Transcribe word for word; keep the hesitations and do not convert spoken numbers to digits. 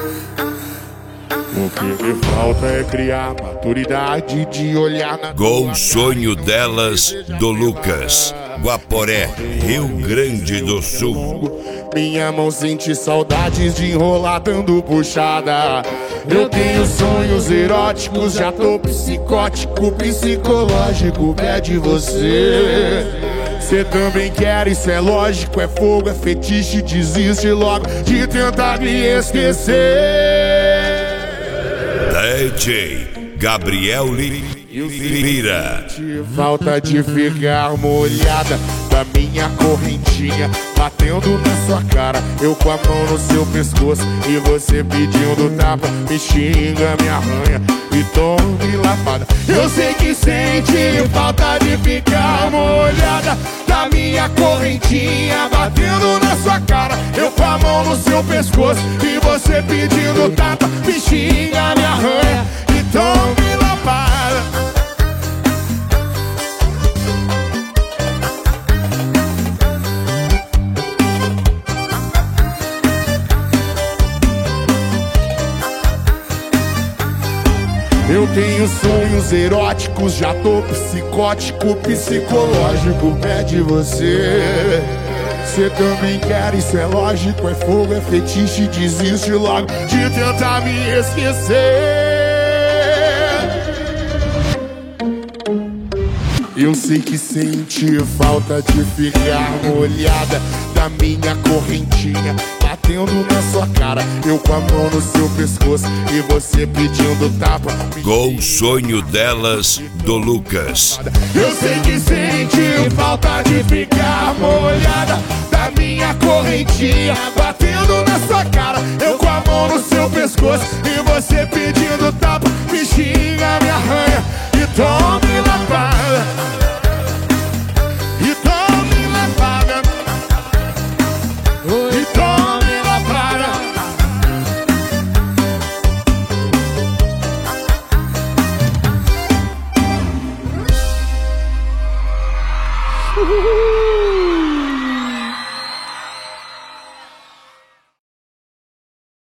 O que me falta é criar maturidade de olhar na Gol Sonho Delas, do Lucas, Guaporé, Rio Grande do Sul. Minha mão sente saudades de enrolar dando puxada. Eu tenho sonhos eróticos, já tô psicótico, psicológico, pede você. Cê também quer, isso é lógico, é fogo, é fetiche, desiste logo de tentar me esquecer. D J Gabriel Lira. Falta de ficar molhada da minha correntinha batendo na sua cara, eu com a mão no seu pescoço e você pedindo tapa, me xinga, me arranha e tome lapada. Eu sei que sente falta de ficar molhada da minha correntinha batendo na sua cara, eu com a mão no seu pescoço e você pedindo tapa, me xinga, me arranha e tome lapada. Eu tenho sonhos eróticos, já tô psicótico, psicológico, pede você. Cê também quer, isso é lógico, é fogo, é fetiche, desiste logo de tentar me esquecer. Eu sei que sente falta de ficar molhada da minha correntinha batendo na sua cara, eu com a mão no seu pescoço e você pedindo tapa. Gol Sonho Delas, do Lucas. Eu sei que sente falta de ficar molhada da minha correntinha batendo na sua cara, eu com a mão no seu pescoço e você pedindo tapa, me xinga, me arranha e tome lapada. E tome lapada. E tome lapada. Uhul.